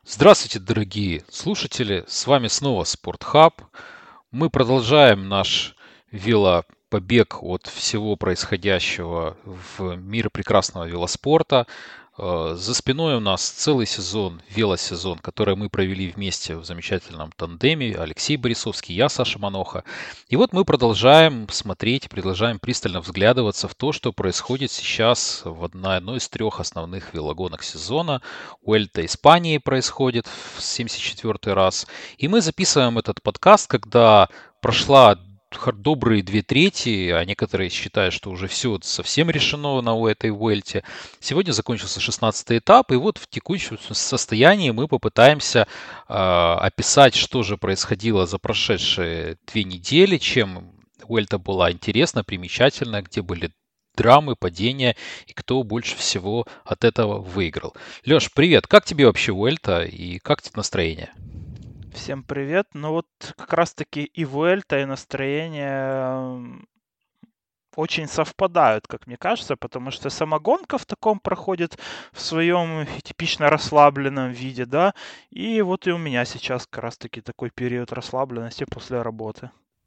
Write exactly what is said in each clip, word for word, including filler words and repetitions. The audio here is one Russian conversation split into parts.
Здравствуйте, дорогие слушатели! С вами снова Спортхаб. Мы продолжаем наш велопобег от всего происходящего в мире прекрасного велоспорта. Э, За спиной у нас целый сезон, велосезон, который мы провели вместе в замечательном тандеме. Алексей Борисовский, я Саша Маноха. И вот мы продолжаем смотреть, продолжаем пристально взглядываться в то, что происходит сейчас в одной, одной из трех основных велогонок сезона. Уэльта Испании происходит в семьдесят четвёртый раз. И мы записываем этот подкаст, когда прошла хор- добрые две трети, а некоторые считают, что уже все совсем решено на у этой Уэльте. Сегодня закончился шестнадцатый этап, и вот в текущем состоянии мы попытаемся э, описать, что же происходило за прошедшие две недели, чем Уэльта была интересна, примечательна, где были драмы, падения и кто больше всего от этого выиграл. Леш, привет! Как тебе вообще Уэльта и как тебе настроение? Всем привет. Ну вот как раз-таки и Vuelta, и настроение м, очень совпадают, как мне кажется, потому что сама гонка в таком проходит в своем типично расслабленном виде, да, и вот и у меня сейчас как раз-таки такой период расслабленности после работы.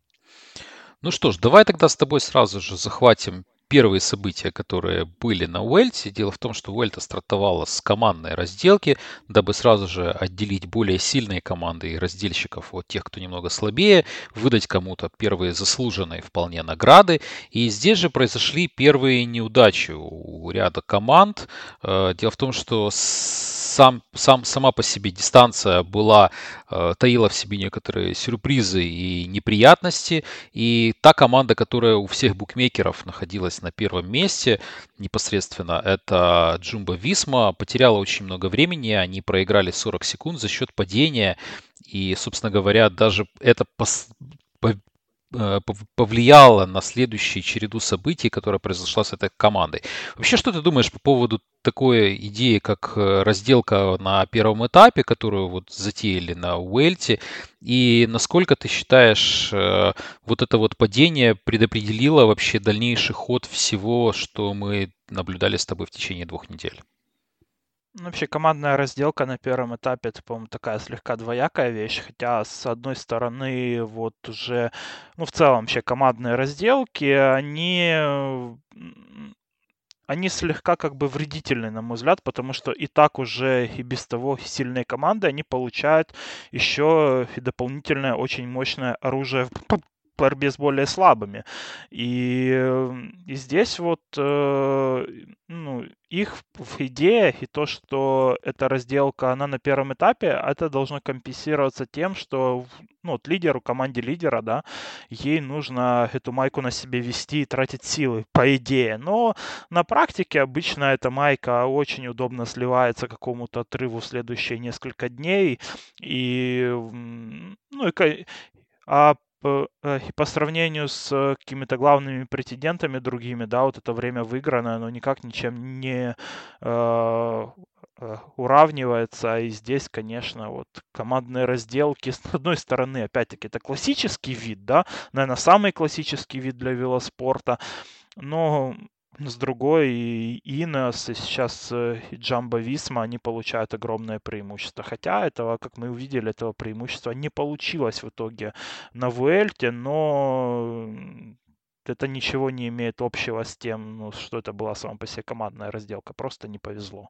Ну что ж, давай тогда с тобой сразу же захватим первые события, которые были на Уэльте. Дело в том, что Уэльта стартовала с командной разделки, дабы сразу же отделить более сильные команды и разделщиков от тех, кто немного слабее, выдать кому-то первые заслуженные вполне награды. И здесь же произошли первые неудачи у ряда команд. Э, Дело в том, что сам, сам, сама по себе дистанция была, э, таила в себе некоторые сюрпризы и неприятности. И та команда, которая у всех букмекеров находилась на первом месте, непосредственно, это Jumbo Visma, потеряла очень много времени. Они проиграли сорок секунд за счет падения. И, собственно говоря, даже это пос- по- э, пов- повлияло на следующую череду событий, которая произошла с этой командой. Вообще, что ты думаешь по поводу такой идеи, как э, разделка на первом этапе, которую вот затеяли на Уэльте, и насколько ты считаешь, э, вот это вот падение предопределило вообще дальнейший ход всего, что мы наблюдали с тобой в течение двух недель? Ну, вообще командная разделка на первом этапе, это, по-моему, такая слегка двоякая вещь, хотя с одной стороны вот уже, ну, в целом вообще командные разделки, они м, они слегка как бы вредительны, на мой взгляд, потому что и так уже и без того сильные команды, они получают еще и дополнительное очень мощное оружие в п- борьбе с более слабыми. И, э, и здесь вот э, ну, их в идея и то, что эта разделка, она на первом этапе, это должно компенсироваться тем, что в- ну, вот лидеру, команде лидера, да, ей нужно эту майку на себе вести и тратить силы, по идее. Но на практике обычно эта майка очень удобно сливается к какому-то отрыву в следующие несколько дней. И, м, ну, и, ка- а п- э, и по сравнению с э, какими-то главными претендентами другими, да, вот это время выигранное, оно никак ничем не э, э, уравнивается. И здесь, конечно, вот командные разделки, с одной стороны, опять-таки, это классический вид, да, наверное, самый классический вид для велоспорта, но с другой и Ineos, и сейчас э, и Jumbo Visma, они получают огромное преимущество. Хотя этого, как мы увидели, этого преимущества не получилось в итоге на Vuelta, но м, это ничего не имеет общего с тем, ну, что это была сама по себе командная разделка. Просто не повезло.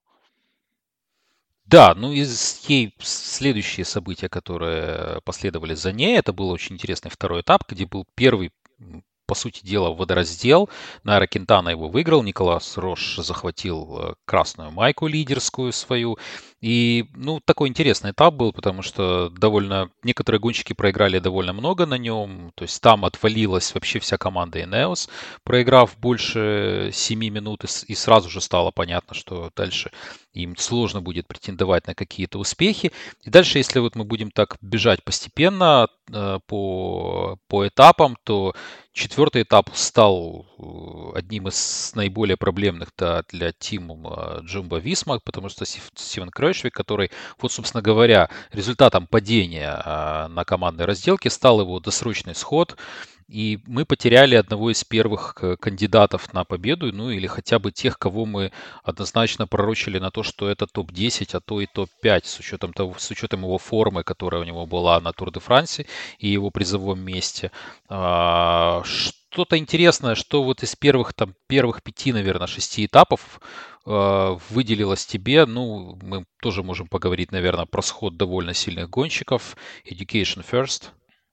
Да, ну и с- ей следующие события, которые последовали за ней, это был очень интересный второй этап, где был первый, м, по сути дела, водораздел. Найра Кентана его выиграл, Николас Рош захватил э, красную майку лидерскую свою. И, ну, такой интересный этап был, потому что довольно некоторые гонщики проиграли довольно много на нем. То есть там отвалилась вообще вся команда Ineos, проиграв больше семи минут, и, с- и сразу же стало понятно, что дальше им сложно будет претендовать на какие-то успехи. И дальше, если вот мы будем так бежать постепенно э, по, по этапам, то четвертый этап стал э, одним из наиболее проблемных, да, для Тима Джумба Висма, потому что Стив- Стивен Кройшвик, который, вот, собственно говоря, результатом падения э, на командной разделке стал его досрочный сход. и мы потеряли одного из первых к- кандидатов на победу, ну или хотя бы тех, кого мы однозначно пророчили на то, что это топ десять, а то и топ пять, с учетом того, с учетом его формы, которая у него была на Тур де Франсе и его призовом месте. А, Что-то интересное, что вот из первых там первых пяти, наверное, шести этапов э, выделилось тебе. Ну, мы тоже можем поговорить, наверное, про сход довольно сильных гонщиков. Education First.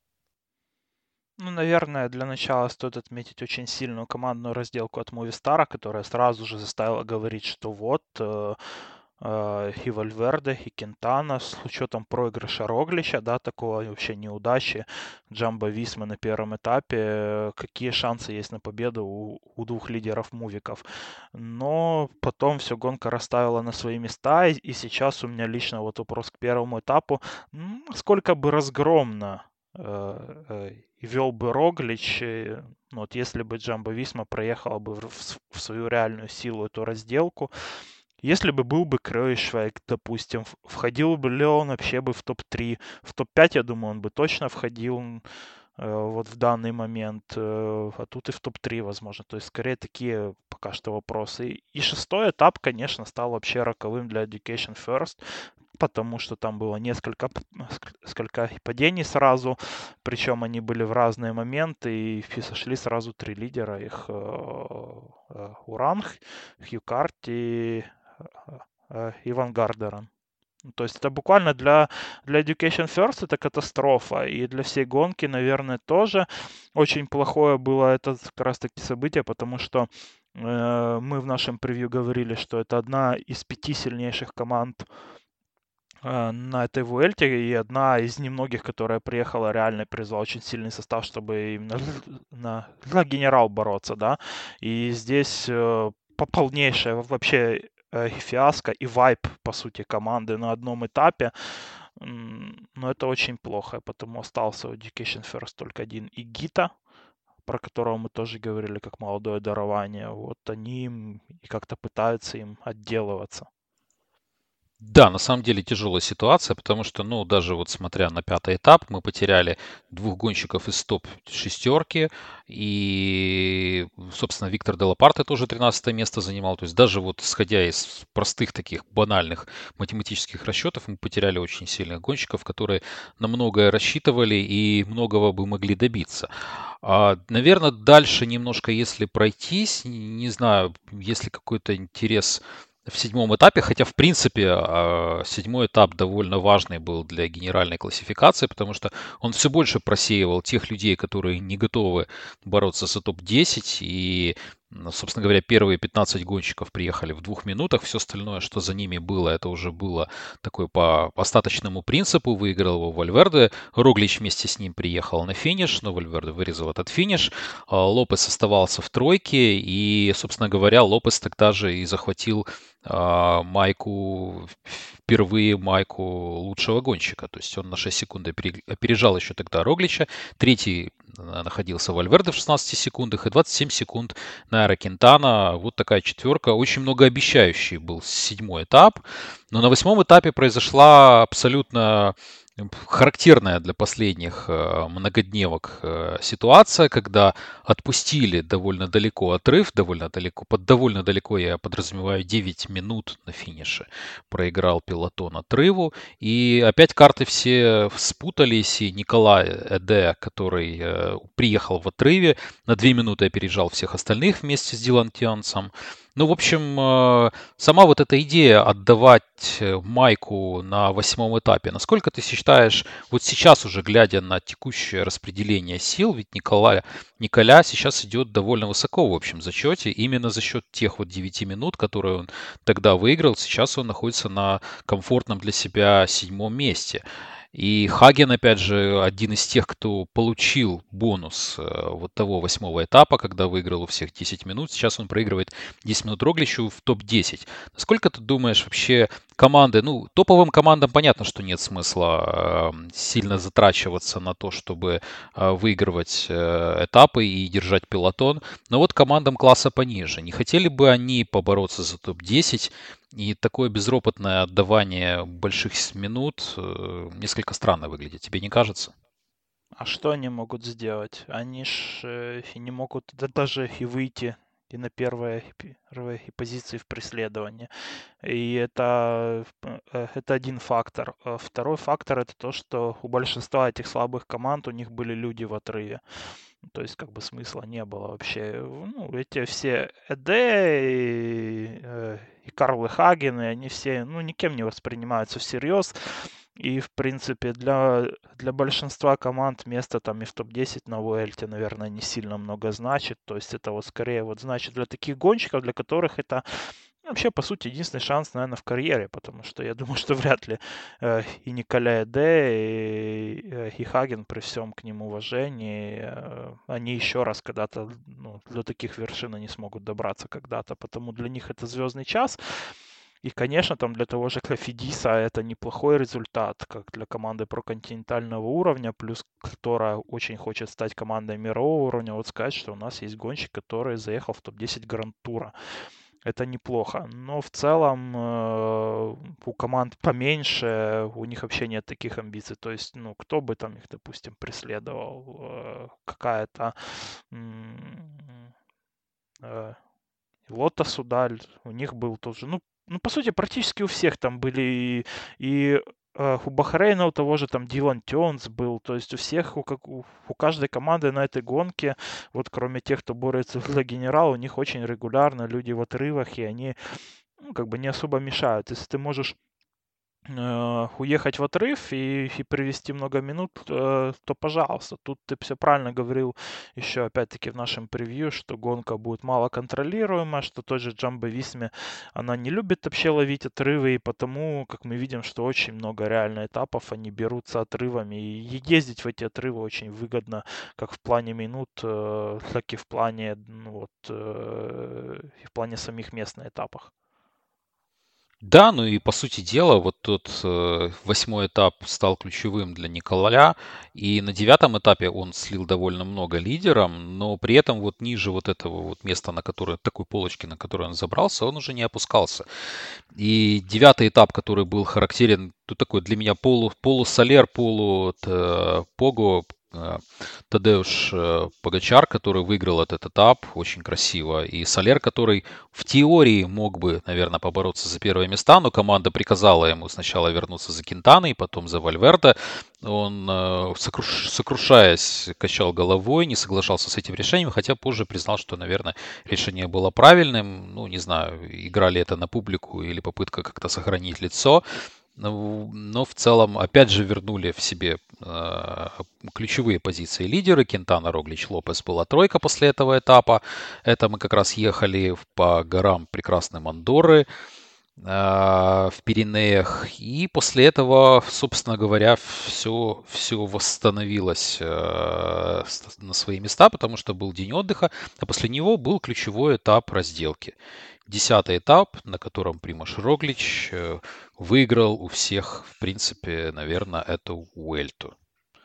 Ну, наверное, для начала стоит отметить очень сильную командную разделку от Movistar, которая сразу же заставила говорить, что вот э, э, и Вальверде, и Кентана с учетом проигрыша Роглича, да, такого вообще неудачи Джамбо Висмы на первом этапе, э, какие шансы есть на победу у, у двух лидеров мувиков. Но потом все гонка расставила на свои места, и, и сейчас у меня лично вот вопрос к первому этапу. М, Сколько бы разгромно э, э, и вел бы Роглич, э, ну, вот если бы Джамбо Висма проехала бы в, в с- в свою реальную силу эту разделку, если бы был бы Кройшвайк, допустим, в- входил бы ли он вообще бы в топ три, в топ пять, я думаю, он бы точно входил м, э, вот в данный момент, э, а тут и в топ три, возможно. То есть, скорее, такие пока что вопросы. И, и шестой этап, конечно, стал вообще роковым для Education First, потому что там было несколько, п- ск- несколько падений сразу, причем они были в разные моменты, и фи- сошли сразу три лидера, их э, э, Уран, Хью Карти, э, э, Иван Гардеран. Ну, то есть это буквально для, для Education First это катастрофа. И для всей гонки, наверное, тоже очень плохое было это как раз таки событие, потому что э, мы в нашем превью говорили, что это одна из пяти сильнейших команд э, на этой Vuelте и одна из немногих, которая приехала реально привезла очень сильный состав, чтобы именно на, на генерал бороться, да. И здесь э, по- полнейшая вообще э, фиаско и вайп, по сути, команды на одном этапе. М, Но это очень плохо, потому остался у Education First только один Игита, про которого мы тоже говорили как молодое дарование. Вот они им и как-то пытаются им отделываться. Да, на самом деле тяжелая ситуация, потому что, ну, даже вот смотря на пятый этап, мы потеряли двух гонщиков из топ-шестерки, и, собственно, Виктор Делапарте тоже тринадцатое место занимал. То есть даже вот исходя из простых таких банальных математических расчетов, мы потеряли очень сильных гонщиков, которые на многое рассчитывали и многого бы могли добиться. А, наверное, дальше немножко, если пройтись, не знаю, есть ли какой-то интерес в седьмом этапе, хотя, в принципе, а, седьмой этап довольно важный был для генеральной классификации, потому что он все больше просеивал тех людей, которые не готовы бороться за топ десять, и, м, собственно говоря, первые пятнадцать гонщиков приехали в двух минутах, все остальное, что за ними было, это уже было такой по остаточному принципу, выиграл его Вальверде, Роглич вместе с ним приехал на финиш, но Вальверде вырезал этот финиш, а, Лопес оставался в тройке, и, собственно говоря, Лопес тогда же и захватил а, майку, впервые майку лучшего гонщика. То есть он на шесть секунд опери- опережал еще тогда Роглича. Третий э, находился Вальверде в шестнадцати секундах и двадцать семь секунд Найра Кентана. Вот такая четверка. Очень многообещающий был седьмой этап. Но на восьмом этапе произошла абсолютно характерная для последних э, многодневок э, ситуация, когда отпустили довольно далеко отрыв, довольно далеко, под довольно далеко я подразумеваю девять минут на финише проиграл пелотон отрыву, и опять карты все спутались, и Николай Эде, который э, приехал в отрыве, на две минуты опережал всех остальных вместе с Дилан Тиансом. Ну, в общем, э, сама вот эта идея отдавать э, майку на восьмом этапе, насколько ты считаешь, вот сейчас уже глядя на текущее распределение сил, ведь Николай, Николя сейчас идет довольно высоко в общем зачете, именно за счет тех вот девяти минут, которые он тогда выиграл, сейчас он находится на комфортном для себя седьмом месте. И Хаген, опять же, один из тех, кто получил бонус э, вот того восьмого этапа, когда выиграл у всех десять минут. Сейчас он проигрывает десять минут Рогличу в топ десять. Насколько ты думаешь, вообще команды, ну, топовым командам понятно, что нет смысла э, сильно затрачиваться на то, чтобы э, выигрывать э, этапы и держать пелотон. Но вот командам класса пониже, не хотели бы они побороться за топ десять? И такое безропотное отдавание больших с- минут э, несколько странно выглядит, тебе не кажется? А что они могут сделать? Они ж э, и не могут да, даже и выйти и на первые, первые позиции в преследовании. И это, э, это один фактор. А второй фактор это то, что у большинства этих слабых команд у них были люди в отрыве. То есть как бы смысла не было вообще. Ну, эти все Эде и, э, и Карлы Хагены, они все, ну, никем не воспринимаются всерьез. И, в принципе, для, для большинства команд место там и в топ десять на Vuelta, наверное, не сильно много значит. То есть это вот скорее вот значит для таких гонщиков, для которых это вообще, по сути, единственный шанс, наверное, в карьере, потому что я думаю, что вряд ли э, и Николя Эде, и, э, и Хаген, при всем к нему уважении, э, они еще раз когда-то ну, до таких вершин они смогут добраться когда-то, потому для них это звездный час. И, конечно, там для того же Клафидиса это неплохой результат, как для команды проконтинентального уровня, плюс которая очень хочет стать командой мирового уровня. Вот сказать, что у нас есть гонщик, который заехал в топ десять Гранд-тура. Это неплохо. Но в целом э, у команд поменьше, у них вообще нет таких амбиций. То есть, ну, кто бы там их, допустим, преследовал, э, какая-то м, э, Лотта Судаль, у них был тоже, ну, ну, по сути, практически у всех там были и, и э, у Бахрейна у того же там Дилан Тёнс был, то есть у всех, у, как, у, у каждой команды на этой гонке, вот кроме тех, кто борется за генерал, у них очень регулярно люди в отрывах, и они, ну, как бы не особо мешают. Если ты можешь э, уехать в отрыв и, и привести много минут, э, то пожалуйста. Тут ты все правильно говорил еще опять-таки в нашем превью, что гонка будет мало контролируемая, что тот же Джамбо Висме, она не любит вообще ловить отрывы, и потому, как мы видим, что очень много реально этапов, они берутся отрывами, и ездить в эти отрывы очень выгодно, как в плане минут, э, так и в плане, ну, вот, э, и в плане самих мест на этапах. Да, ну и по сути дела, вот тот э, восьмой этап стал ключевым для Николя, и на девятом этапе он слил довольно много лидерам, но при этом вот ниже вот этого вот места, на которое, такой полочки, на которую он забрался, он уже не опускался. И девятый этап, который был характерен, тут такой для меня полу, полусолер, полу э, пого, э, Тадеуш э, Погачар, который выиграл этот этап очень красиво, и Солер, который в теории мог бы, наверное, побороться за первые места, но команда приказала ему сначала вернуться за Кинтаной, потом за Вальверде. Он, э, сокруш- сокрушаясь, качал головой, не соглашался с этим решением, хотя позже признал, что, наверное, решение было правильным. Ну, не знаю, играли это на публику или попытка как-то сохранить лицо. Ну, но в целом, опять же, вернули в себе э, ключевые позиции лидеры. Кентана, Роглич, Лопес была тройка после этого этапа. Это мы как раз ехали по горам прекрасной Андорры э, в Пиренеях. И после этого, собственно говоря, все, все восстановилось э, с- на свои места, потому что был день отдыха, а после него был ключевой этап разделки. Десятый этап, на котором Примаш Роглич э, выиграл у всех, в принципе, наверное, эту Уэльту.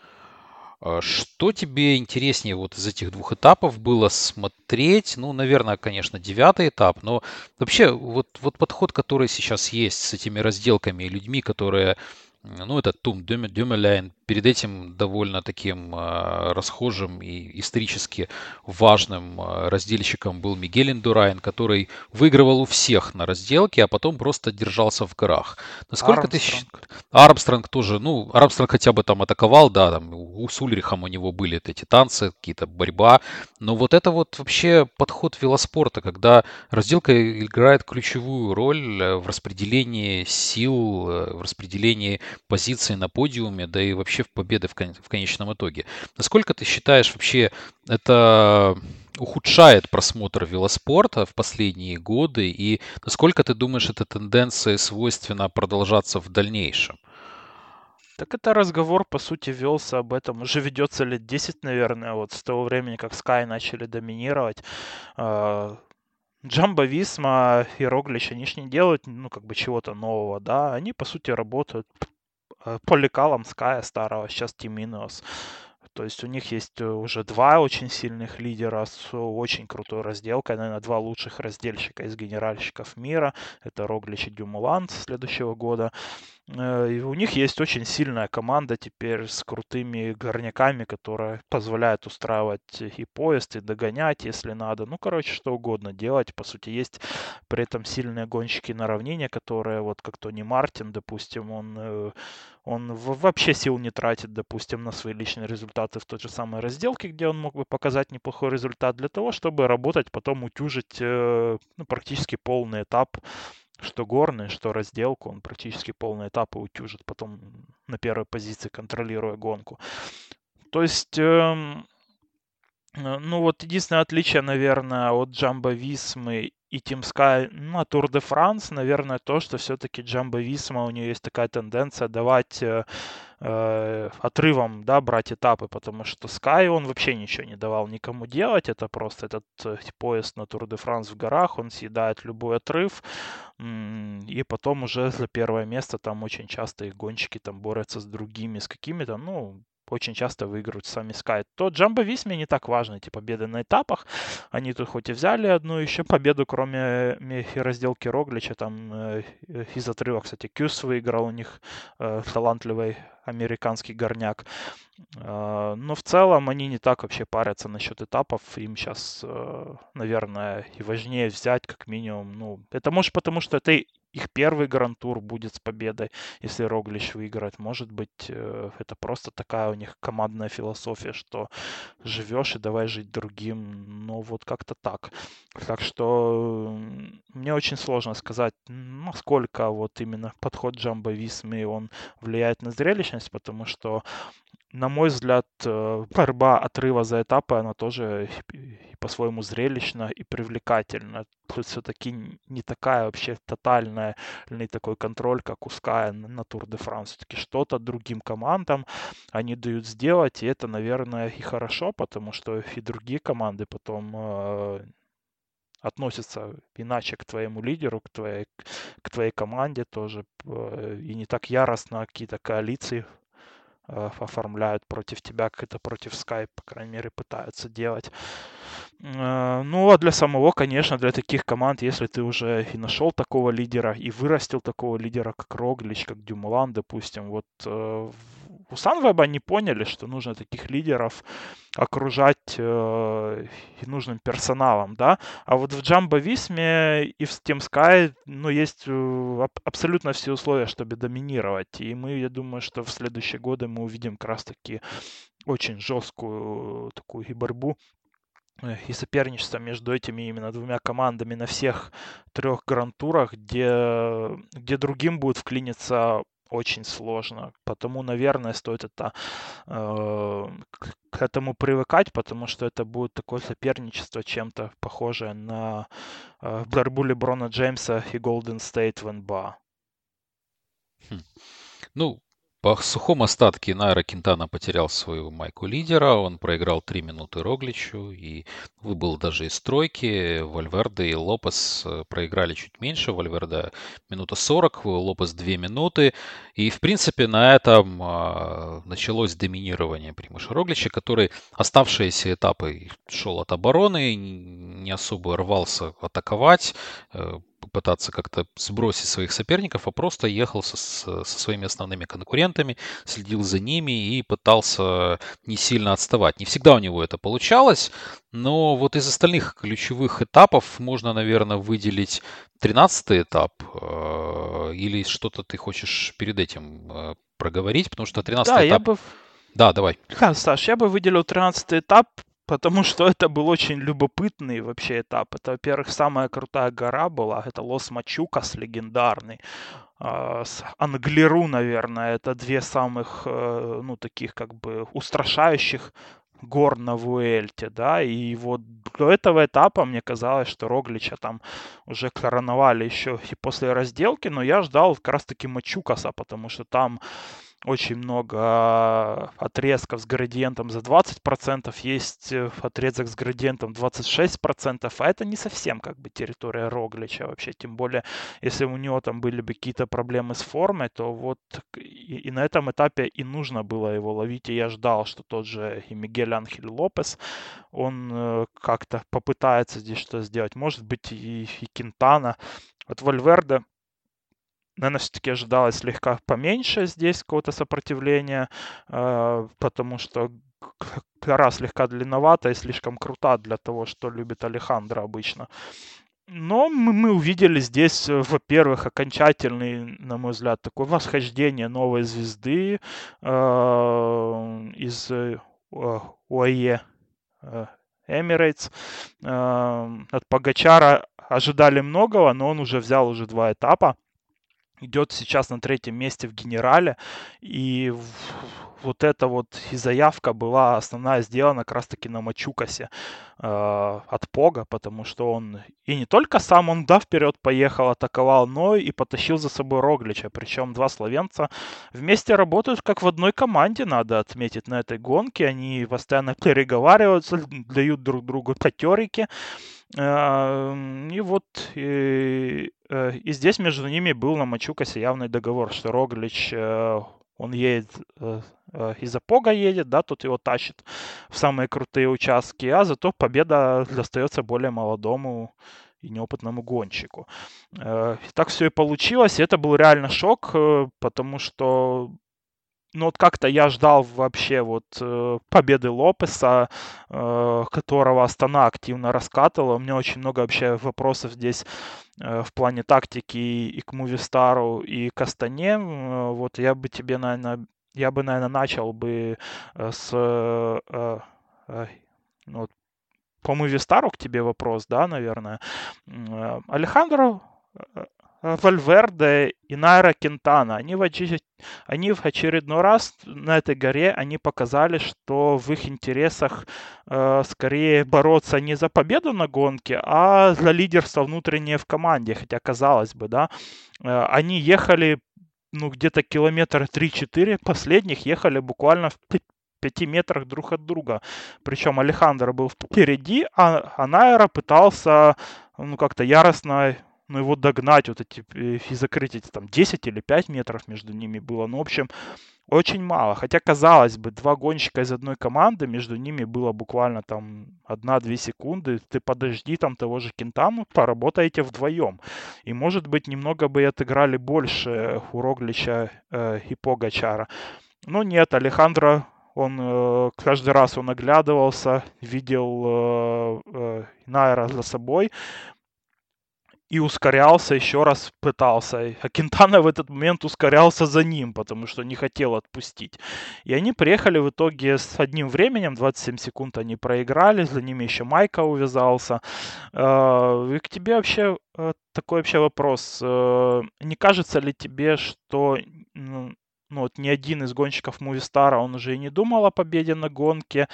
А Что тебе интереснее вот из этих двух этапов было смотреть? Ну, наверное, конечно, девятый этап, но вообще вот, вот подход, который сейчас есть с этими разделками и людьми, которые, м, ну, это Тум Дюме- Дюмеляйн, перед этим довольно таким а, расхожим и исторически важным а, разделщиком был Мигель Индурайн, который выигрывал у всех на разделке, а потом просто держался в горах. Насколько ты считаешь? Армстронг. Армстронг тоже, ну, Армстронг хотя бы там атаковал, да, там у с Ульрихом у него были эти танцы, какие-то борьба, но вот это вот вообще подход велоспорта, когда разделка играет ключевую роль э, в распределении сил, э, в распределении позиций на подиуме, да и вообще в победы в, кон- в конечном итоге. Насколько ты считаешь вообще это ухудшает просмотр велоспорта в последние годы, и насколько ты думаешь, эта тенденция свойственна продолжаться в дальнейшем? Так это разговор, по сути, велся об этом. Уже ведется лет десять, наверное, вот с того времени, как Sky начали доминировать. А, Джамбо Висма и Роглич, они ж не делают, ну, как бы чего-то нового, да. Они, по сути, работают э, по лекалам Ская старого, сейчас Team Ineos. То есть у них есть э, уже два очень сильных лидера с очень крутой разделкой, наверное, два лучших разделщика из генеральщиков мира. Это Роглич и Дюмулан с следующего года. Э, И у них есть очень сильная команда теперь с крутыми горняками, которая позволяет устраивать и поезд, и догонять, если надо. Ну, короче, что угодно делать. По сути, есть при этом сильные гонщики на равнине, которые, вот как Тони Мартин, допустим, он, э, он в- вообще сил не тратит, допустим, на свои личные результаты в той же самой разделке, где он мог бы показать неплохой результат, для того, чтобы работать, потом утюжить э, ну, практически полный этап, что горный, что разделку. Он практически полный этап и утюжит, потом на первой позиции контролируя гонку. То есть, эм, э, ну вот единственное отличие, наверное, от Джамбо Висмы и Team Sky на Тур де Франс, наверное, то, что все-таки Джамбо Висма, у нее есть такая тенденция давать э, э, отрывом, да, брать этапы, потому что Sky, он вообще ничего не давал никому делать, это просто этот э, поезд на Тур де Франс в горах, он съедает любой отрыв, м, и потом уже за первое место там очень часто их гонщики там борются с другими, с какими-то, ну, очень часто выигрывают сами Sky. То Джамбо Висме не так важно, эти победы на этапах. Они тут хоть и взяли одну еще победу, кроме мехи разделки Роглича, там э, из отрыва, кстати, Кюс выиграл у них, э, талантливый американский горняк. Э, Но в целом они не так вообще парятся насчет этапов. Им сейчас, наверное, и важнее взять как минимум. Ну, это может потому, что это их первый гран-тур будет с победой, если Роглич выиграет. Может быть, э, это просто такая у них командная философия, что живешь и давай жить другим. Ну, вот как-то так. Так что м, мне очень сложно сказать, насколько вот именно подход Джамбо Висмы, он влияет на зрелищность, потому что, на мой взгляд, э, борьба отрыва за этапы, она тоже и и по-своему зрелищна и привлекательна. Тут все-таки не такая вообще тотальная, не такой контроль, как у Sky на на Тур де Франс. Все-таки что-то другим командам они дают сделать, и это, наверное, и хорошо, потому что и другие команды потом э, относятся иначе к твоему лидеру, к твоей, к твоей команде тоже, э, и не так яростно какие-то коалиции э, оформляют против тебя, как это против Skype, по крайней мере, пытаются делать. Э, Ну, а для самого, конечно, для таких команд, если ты уже и нашел такого лидера, и вырастил такого лидера, как Роглич, как Дюмулан, допустим, вот э, у Санвеба они поняли, что нужно таких лидеров окружать э, и нужным персоналом, да. А вот в Джамбо Висме и в Steam Sky, ну, есть э, аб- абсолютно все условия, чтобы доминировать. И мы, я думаю, что в следующие годы мы увидим как раз-таки очень жесткую такую и борьбу, э, и соперничество между этими именно двумя командами на всех трех гран-турах, где, где другим будет вклиниться очень сложно. Потому, наверное, стоит это э, к к этому привыкать, потому что это будет такое соперничество, чем-то похожее на э, борьбу Леброна Джеймса и Голден Стейт в эн бэ а. Хм. Ну, по сухом остатке Найра Кентана потерял свою майку лидера, он проиграл три минуты Рогличу и выбыл даже из тройки. Вальверде и Лопес э, проиграли чуть меньше, Вальверде минута сорок, Лопес две минуты. И, в принципе, на этом а, началось доминирование Примуша Роглича, который оставшиеся этапы шел от обороны, не особо рвался атаковать, э, попытаться как-то сбросить своих соперников, а просто ехал со, с- со своими основными конкурентами, следил за ними и пытался не сильно отставать. Не всегда у него это получалось, но вот из остальных ключевых этапов можно, наверное, выделить тринадцатый этап, э, или что-то ты хочешь перед этим э, проговорить, потому что Да, тринадцатый я этап... бы Да, давай. Да, Саш, я бы выделил тринадцатый этап, потому что это был очень любопытный вообще этап. Это, во-первых, самая крутая гора была, это Лос-Мачукас легендарный. А, с Англеру, наверное, это две самых, э, ну, таких как бы устрашающих гор на Вуэльте, да, и вот до этого этапа мне казалось, что Роглича там уже короновали еще и после разделки, но я ждал как раз-таки Мачукаса, потому что там очень много отрезков с градиентом за двадцать процентов, есть э, отрезок с градиентом двадцать шесть процентов, а это не совсем как бы территория Роглича вообще, тем более, если у него там были бы какие-то проблемы с формой, то вот и, и на этом этапе и нужно было его ловить, и я ждал, что тот же и Мигель Анхель Лопес, он э, как-то попытается здесь что-то сделать, может быть и, и Кентана. От Вальверде наверное, все-таки ожидалось слегка поменьше здесь какого-то сопротивления, э, потому что к- гора слегка длинновата и слишком крута для того, что любит Алехандро обычно. Но мы, мы увидели здесь, э, во-первых, окончательный, на мой взгляд, такое восхождение новой звезды э, из э, ОАЕ э, Emirates. Э, От Погачара ожидали многого, но он уже взял уже два этапа. Идет сейчас на третьем месте в генерале. И в- вот эта вот и заявка была основная сделана как раз таки на Мачукасе э, от Пога, потому что он и не только сам он, да, вперед поехал, атаковал, но и потащил за собой Роглича. Причем два словенца вместе работают как в одной команде, надо отметить, на этой гонке. Они постоянно переговариваются, дают друг другу потерики. Ам, И вот и, э, и здесь между ними был на Мачукасе явный договор, что Роглич, э, он едет, э, э, из-за Пога едет, да, тут его тащит в самые крутые участки, а зато победа достается более молодому и неопытному гонщику. Э, и Так все и получилось, и это был реально шок, э, потому что ну вот как-то я ждал вообще вот э, победы Лопеса, э, которого Астана активно раскатывала. У меня очень много вообще вопросов здесь э, в плане тактики и к Мувистару, и к Астане. Э, Вот я бы тебе, наверное, я бы, наверное, начал бы э, с... э, э, ну, вот по Мувистару к тебе вопрос, да, наверное. М, э, Алехандро э, э, Вальверде и Найра Кентана, они в, оче- они в очередной раз на этой горе они показали, что в их интересах э, скорее бороться не за победу на гонке, а за лидерство внутреннее в команде. Хотя, казалось бы, да, э, они ехали ну, где-то километр три-четыре, последних ехали буквально в пи- пяти метрах друг от друга. Причем Алехандро был впереди, а, а Найра пытался ну, как-то яростно ну, его догнать, вот эти, э, и закрыть эти там десять или пять метров между ними было. Ну, в общем, очень мало. Хотя, казалось бы, два гонщика из одной команды, между ними было буквально там одна-две секунды. Ты подожди там того же Кентану, поработаете вдвоем. И, может быть, немного бы и отыграли больше у Роглича э, и Погачара. Но нет, Алехандро, он э, каждый раз он оглядывался, видел э, э, Найра за собой и ускорялся, еще раз пытался. А Кентана в этот момент ускорялся за ним, потому что не хотел отпустить. И они приехали в итоге с одним временем, двадцать семь секунд они проиграли, за ними еще Майка увязался. Э, И к тебе вообще э, такой вообще вопрос. Э, Не кажется ли тебе, что ну, ну, вот ни один из гонщиков Мувистара, он уже и не думал о победе на гонке,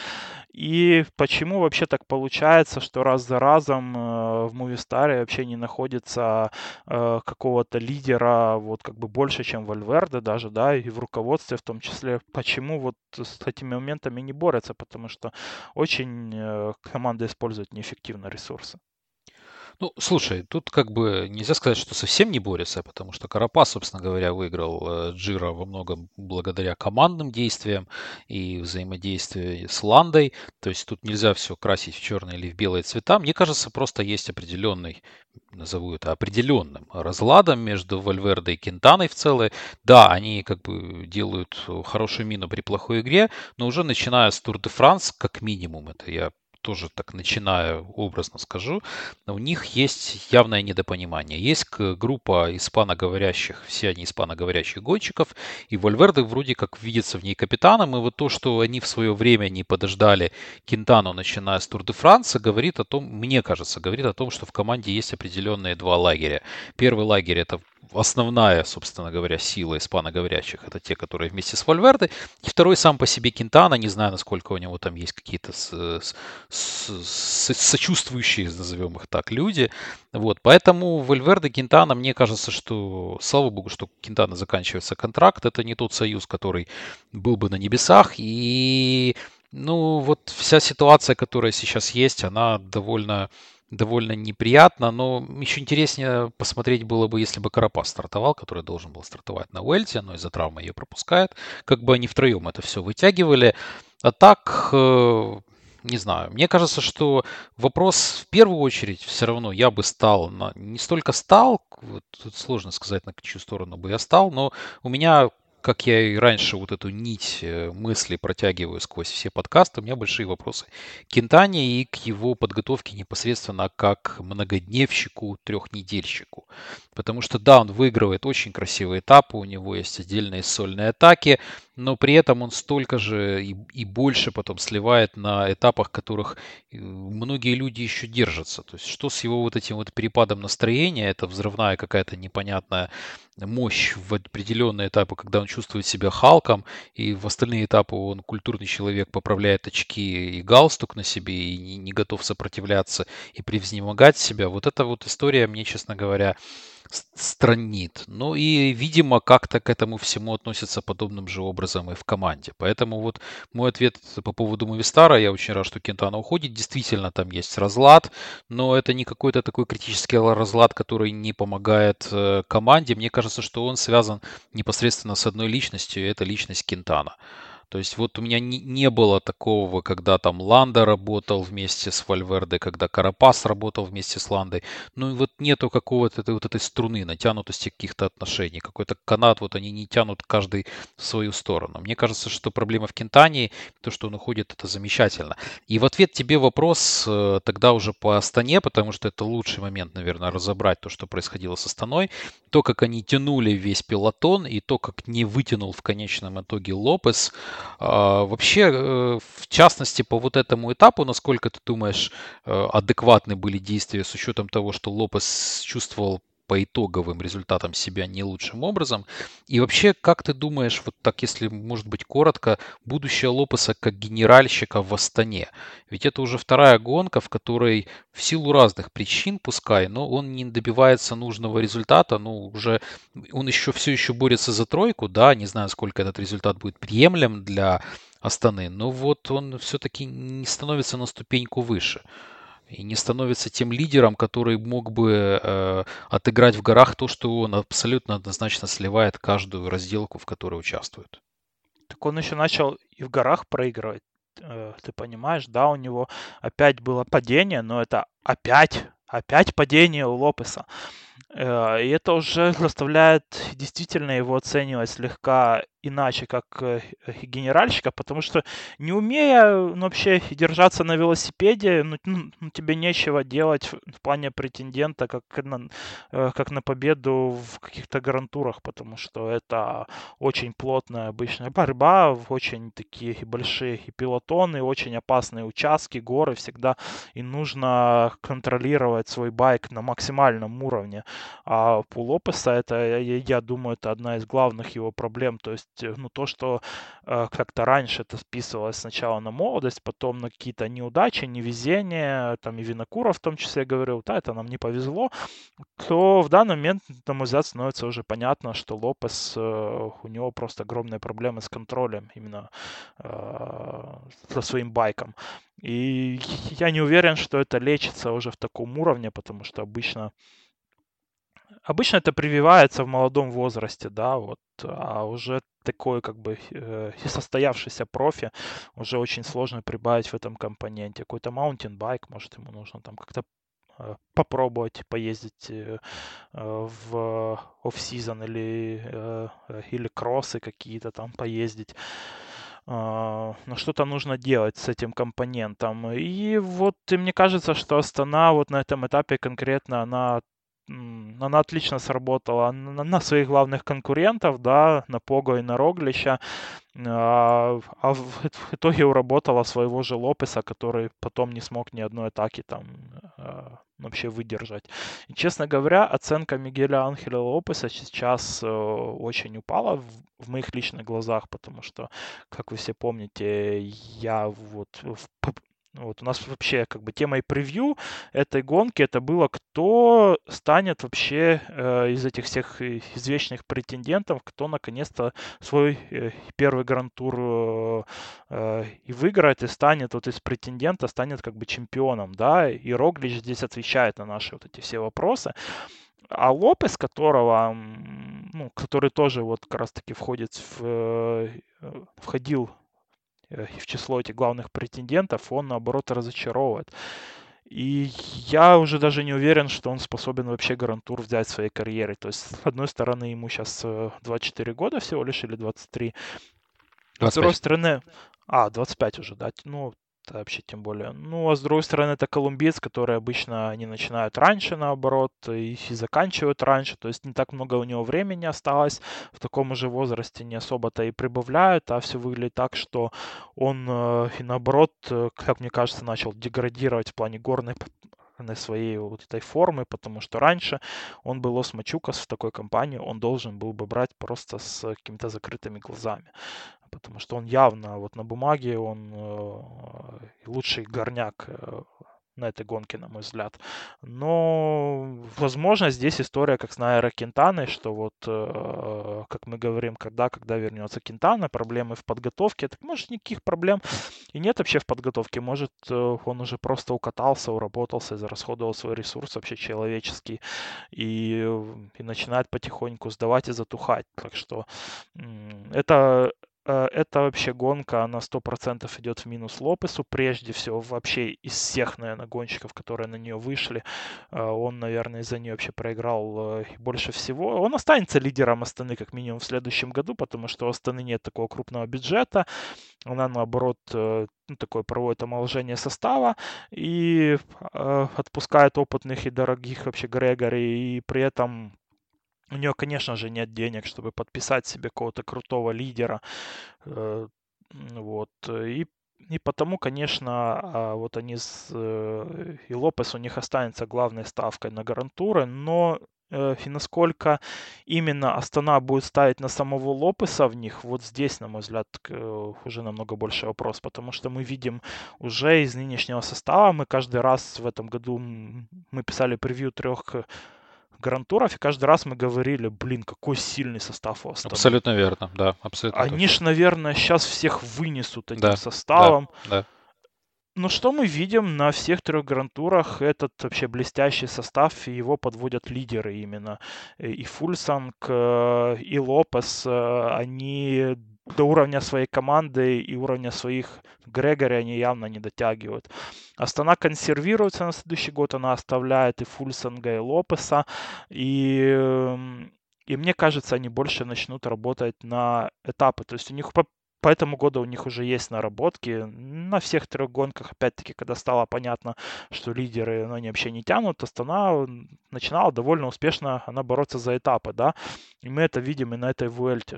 и почему вообще так получается, что раз за разом э, в Movistar вообще не находится э, какого-то лидера, вот как бы больше, чем Вальверде даже, да, и в руководстве в том числе. Почему вот с этими моментами не борются? Потому что очень э, команда использует неэффективно ресурсы. Ну, слушай, тут как бы нельзя сказать, что совсем не борется, потому что Карапас, собственно говоря, выиграл э, Джиро во многом благодаря командным действиям и взаимодействию с Ландой. То есть тут нельзя все красить в черные или в белые цвета. Мне кажется, просто есть определенный, назову это определенным разладом между Вальверде и Кентаной в целом. Да, они как бы делают хорошую мину при плохой игре, но уже начиная с Тур де Франс, как минимум, это я тоже так начиная образно скажу, у них есть явное недопонимание. Есть к- группа испаноговорящих, все они испаноговорящих гонщиков, и Вальверде вроде как видится в ней капитаном, и вот то, что они в свое время не подождали Кентану, начиная с Тур де Франса, говорит о том, мне кажется, говорит о том, что в команде есть определенные два лагеря. Первый лагерь — это основная, собственно говоря, сила испаноговорящих, это те, которые вместе с Вальверде, и второй сам по себе Кентана, не знаю, насколько у него там есть какие-то с- с- с- сочувствующие, назовем их так, люди. Вот, поэтому Вальверде, Кентана, мне кажется, что, слава богу, что Кентана заканчивается контракт, это не тот союз, который был бы на небесах, и ну, вот вся ситуация, которая сейчас есть, она довольно довольно неприятно, но еще интереснее посмотреть было бы, если бы Карапас стартовал, который должен был стартовать на Уэльте, но из-за травмы ее пропускает. Как бы они втроем это все вытягивали. А так, э, Не знаю. Мне кажется, что вопрос в первую очередь все равно я бы стал на не столько стал, вот тут сложно сказать, на чью сторону бы я стал, но у меня, как я и раньше вот эту нить э, мысли протягиваю сквозь все подкасты, у меня большие вопросы к Кентане и к его подготовке непосредственно как многодневщику, трехнедельщику. Потому что да, он выигрывает очень красивые этапы, у него есть отдельные сольные атаки, но при этом он столько же и, и больше потом сливает на этапах, которых э, многие люди еще держатся. То есть что с его вот этим вот перепадом настроения, это взрывная какая-то непонятная мощь в определенные этапы, когда он чувствует себя Халком, и в остальные этапы он культурный человек, поправляет очки и галстук на себе, и не, не готов сопротивляться и превознемогать себя. Вот эта вот история мне, честно говоря, с- странит. Ну и, видимо, как-то к этому всему относятся подобным же образом и в команде. Поэтому вот мой ответ по поводу Мувистара, я очень рад, что Кентана уходит. Действительно, там есть разлад, но это не какой-то такой критический разлад, который не помогает э, команде. Мне кажется, что он связан непосредственно с одной личностью, и это личность Кентана. То есть вот у меня не, не было такого, когда там Ланда работал вместе с Вальверде, когда Карапас работал вместе с Ландой. Ну и вот нету какого-то этой, вот этой струны, натянутости каких-то отношений. Какой-то канат, вот они не тянут каждый в свою сторону. Мне кажется, что проблема в Кентане, то, что он уходит, это замечательно. И в ответ тебе вопрос э, тогда уже по Астане, потому что это лучший момент, наверное, разобрать то, что происходило с Астаной. То, как они тянули весь пелотон, и то, как не вытянул в конечном итоге Лопес. А, Вообще, э, в частности, по вот этому этапу, насколько ты думаешь, э, адекватны были действия с учетом того, что Лопес чувствовал по итоговым результатам себя не лучшим образом? И вообще, как ты думаешь, вот так, если, может быть, коротко, будущее Лопеса как генеральщика в Астане? Ведь это уже вторая гонка, в которой в силу разных причин, пускай, но он не добивается нужного результата, ну, уже он еще все еще борется за тройку, да, не знаю, сколько этот результат будет приемлем для Астаны, но вот он все-таки не становится на ступеньку выше и не становится тем лидером, который мог бы э, отыграть в горах то, что он абсолютно однозначно сливает каждую разделку, в которой участвует. Так он еще начал и в горах проигрывать, э, ты понимаешь, да, у него опять было падение, но это опять, опять падение у Лопеса. Э, И это уже заставляет действительно его оценивать слегка иначе, как э, генеральщика, потому что не умея ну, вообще держаться на велосипеде, ну, ну, ну, тебе нечего делать в в плане претендента, как на, э, как на победу в каких-то гран-турах, потому что это очень плотная обычная борьба, в очень такие большие и пилотоны, очень опасные участки, горы всегда, и нужно контролировать свой байк на максимальном уровне. А у Лопеса это, я, я думаю, это одна из главных его проблем. То есть, э, ну, то, что э, как-то раньше это списывалось сначала на молодость, потом на какие-то неудачи, невезения, там и Винокуров в том числе говорил, да, это нам не повезло, то в данный момент, на мой взгляд, становится уже понятно, что Лопес, э, у него просто огромные проблемы с контролем именно э, со своим байком. И я не уверен, что это лечится уже в таком уровне, потому что обычно Обычно это прививается в молодом возрасте, да, вот, а уже такой как бы э, состоявшийся профи уже очень сложно прибавить в этом компоненте. Какой-то маунтинбайк, может, ему нужно там как-то э, попробовать поездить э, э, в оф-сезон или, э, э, или кроссы какие-то там поездить. А, Но что-то нужно делать с этим компонентом. И вот и мне кажется, что Астана вот на этом этапе конкретно, она м, она отлично сработала на, на своих главных конкурентов, да, на Пого и на Роглича, а, а в, в итоге уработала своего же Лопеса, который потом не смог ни одной атаки там а, вообще выдержать. И, честно говоря, оценка Мигеля Анхеля Лопеса сейчас э, очень упала в, в моих личных глазах, потому что, как вы все помните, я вот в п- вот у нас вообще как бы темой превью этой гонки это было, кто станет вообще э, из этих всех э, извечных претендентов, кто наконец-то свой э, первый гран-тур э, э, и выиграет, и станет вот из претендента, станет как бы чемпионом, да, и Роглич здесь отвечает на наши вот эти все вопросы. А Лопес, которого, м, ну, который тоже вот как раз-таки входит в, э, входил э, в число этих главных претендентов, он, наоборот, разочаровывает. И я уже даже не уверен, что он способен вообще Гран-тур взять в своей карьере. То есть, с одной стороны, ему сейчас двадцать четыре года всего лишь, или двадцать три. С другой двадцать пять. стороны, а, двадцать пять уже, да, ну, это вообще тем более. Ну, а с другой стороны, это колумбиец, который обычно они начинают раньше, наоборот, и и заканчивают раньше, то есть не так много у него времени осталось, в таком же возрасте не особо-то и прибавляют, а все выглядит так, что он, э, и наоборот, э, как мне кажется, начал деградировать в плане горной п- на своей вот этой формы, потому что раньше он был Лос Мачукас в такой компании, он должен был бы брать просто с какими-то закрытыми глазами, потому что он явно вот на бумаге он э, лучший горняк э, на этой гонке, на мой взгляд. Но, возможно, здесь история, как с Найро Кентаной, что вот, э, как мы говорим, когда, когда вернется Кентана, проблемы в подготовке. Так, может, никаких проблем и нет вообще в подготовке. Может, э, он уже просто укатался, уработался, израсходовал свой ресурс вообще человеческий и, э, и начинает потихоньку сдавать и затухать. Так что м, это э, эта вообще гонка, она сто процентов идет в минус Лопесу. Прежде всего, вообще из всех, наверное, гонщиков, которые на нее вышли, э, он, наверное, из-за нее вообще проиграл э, больше всего. Он останется лидером Астаны как минимум в следующем году, потому что у Астаны нет такого крупного бюджета. Она, наоборот, э, ну, такое проводит омоложение состава и э, отпускает опытных и дорогих вообще Грегори, и при этом у нее, конечно же, нет денег, чтобы подписать себе какого-то крутого лидера. Э, Вот. И, и потому, конечно, а, вот они с э, и Лопес у них останется главной ставкой на гарантуры, но э, и насколько именно Астана будет ставить на самого Лопеса в них, вот здесь, на мой взгляд, к- уже намного больше вопрос, потому что мы видим уже из нынешнего состава, мы каждый раз в этом году м, мы писали превью трех гран-туров, и каждый раз мы говорили, блин, какой сильный состав у Астаны. Абсолютно верно, да, абсолютно Они точно. ж, наверное, сейчас всех вынесут этим Да, да, составом. да. Но что мы видим на всех трех гран-турах? Этот вообще блестящий состав, и его подводят лидеры именно. Э, И Фульсанг, э, и Лопес, э, они до уровня своей команды и уровня своих Грегори они явно не дотягивают. Астана консервируется на следующий год, она оставляет и Фульсанга, и Лопеса, и, эм, и мне кажется, они больше начнут работать на этапы. То есть у них по по этому году у них уже есть наработки. На всех трех гонках, опять-таки, когда стало понятно, что лидеры, ну, они вообще не тянут, Астана начинала довольно успешно она бороться за этапы, да. И мы это видим и на этой Vuelta,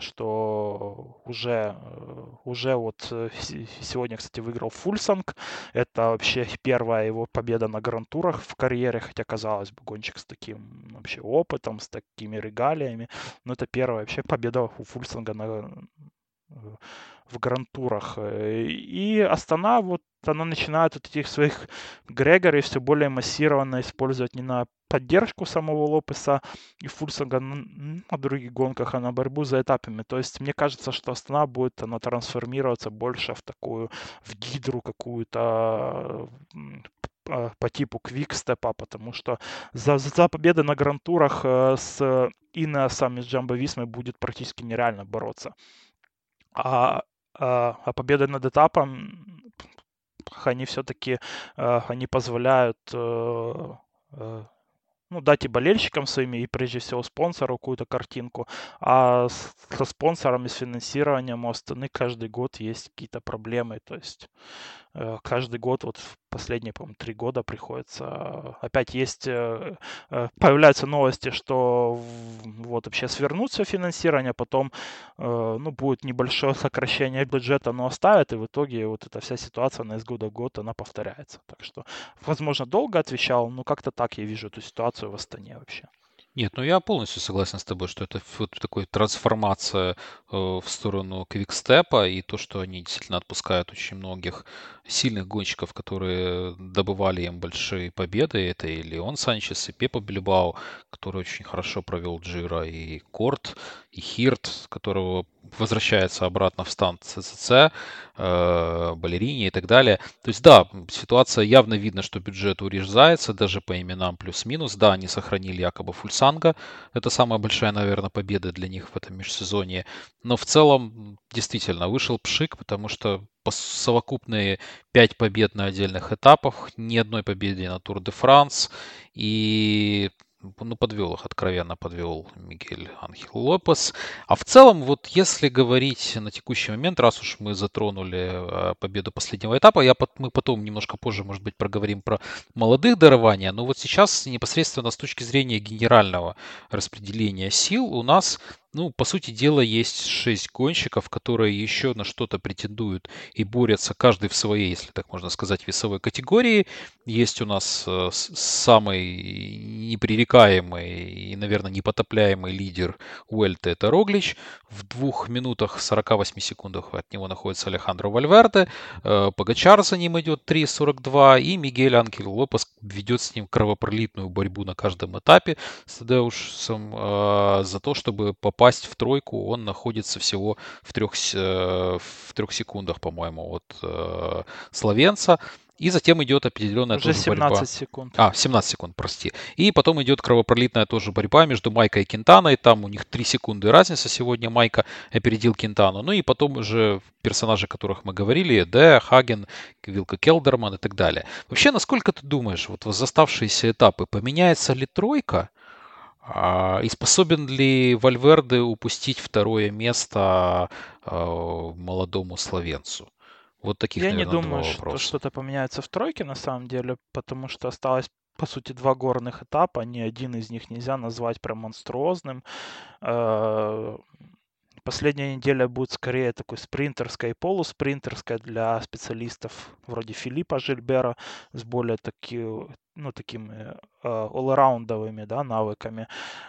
что уже, э, уже вот э, с- сегодня, кстати, выиграл Фульсанг. Это вообще первая его победа на гран-турах в карьере, хотя, казалось бы, гонщик с таким вообще опытом, с такими регалиями. Но это первая вообще победа у Фульсанга на, э, в гран-турах. Э, И Астана, вот она начинает вот этих своих Грегори все более массированно использовать не на поддержку самого Лопеса и Фульсанга н- на других гонках, а на борьбу за этапами. То есть мне кажется, что Астана будет она трансформироваться больше в такую, в гидру какую-то м, п- по типу квикстепа, потому что за, за победы на гран-турах э, с Инеосом и с Джамбо Висмой будет практически нереально бороться. А, а, а победы над этапом, они все-таки они позволяют э, э, ну, дать и болельщикам своими, и прежде всего спонсору какую-то картинку. А с- со спонсором и с финансированием у Астаны каждый год есть какие-то проблемы. То есть э, каждый год, вот в последние, по-моему, три года приходится. э, Опять есть, э, э, появляются новости, что в- вот вообще свернут все финансирование, потом, э, ну, будет небольшое сокращение бюджета, но оставят, и в итоге вот эта вся ситуация, она из года в год, она повторяется. Так что, возможно, долго отвечал, но как-то так я вижу эту ситуацию в Астане вообще. Нет, ну я полностью согласен с тобой, что это вот такой трансформация э, в сторону квикстепа и то, что они действительно отпускают очень многих сильных гонщиков, которые добывали им большие победы. Это и Леон Санчес, и Пепа Бильбао, который очень хорошо провел Джира, и Корт, и Хирт, которого возвращается обратно в стан ЦЦЦ. э, балерине и так далее. То есть, да, ситуация явно видно, что бюджет урезается, даже по именам плюс-минус. Да, они сохранили якобы Фульсанга. Это самая большая, наверное, победа для них в этом межсезонье. Но в целом, действительно, вышел пшик, потому что по совокупные пять побед на отдельных этапах, ни одной победы на Тур де Франс. И ну, подвел их, откровенно подвел Мигель Анхел Лопес. А в целом, вот если говорить на текущий момент, раз уж мы затронули э, победу последнего этапа, я, пот- мы потом немножко позже, может быть, проговорим про молодых дарования, но вот сейчас непосредственно с точки зрения генерального распределения сил у нас, ну, по сути дела, есть шесть гонщиков, которые еще на что-то претендуют и борются, каждый в своей, если так можно сказать, весовой категории. Есть у нас э, с- самый непререкаемый и, наверное, непотопляемый лидер Уэльта — это Роглич. В двух минутах сорока восьми секундах от него находится Алехандро Вальверде. Э, Погачар за ним идет три сорок два. И Мигель Анхель Лопес ведет с ним кровопролитную борьбу на каждом этапе с Тадеушем. Э, За то, чтобы попасть в тройку, он находится всего в трех, с- э, в трех секундах, по-моему, от э, словенца. И затем идет определенная Уже тоже борьба. семнадцать секунд. А, семнадцать секунд, прости. И потом идет кровопролитная тоже борьба между Майкой и Кентаной. Там у них три секунды разница. Сегодня Майка опередил Кентану. Ну и потом уже персонажи, о которых мы говорили: Эде, Хаген, Вилка Келдерман и так далее. Вообще, насколько ты думаешь, вот за оставшиеся этапы поменяется ли тройка? А, и способен ли Вальверде упустить второе место а, молодому словенцу? Вот таких, Я не наверное, два думаю, что вопроса. что-то поменяется в тройке на самом деле, потому что осталось, по сути, два горных этапа. Ни один из них нельзя назвать прям монструозным. Э, Последняя неделя будет скорее такой спринтерской и полуспринтерской для специалистов вроде Филиппа Жильбера с более таки, ну, такими э, all-раундовыми, да, навыками.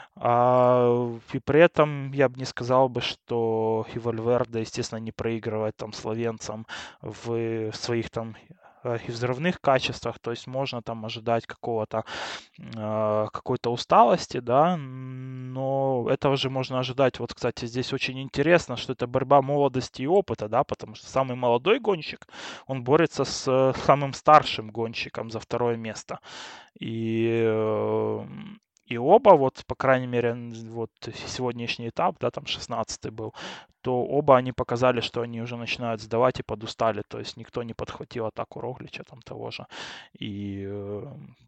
А, и при этом я бы не сказал бы, что и Вальверде, естественно, не проигрывает там словенцам в своих там э, и взрывных качествах, то есть можно там ожидать какого-то э, какой-то усталости, да, но этого же можно ожидать. Вот, кстати, здесь очень интересно, что это борьба молодости и опыта, да, потому что самый молодой гонщик, он борется с э, самым старшим гонщиком за второе место. И, э, и оба, вот, по крайней мере, вот сегодняшний этап, да, там шестнадцатый был, то оба они показали, что они уже начинают сдавать и подустали. То есть никто не подхватил атаку Роглича там того же. И э,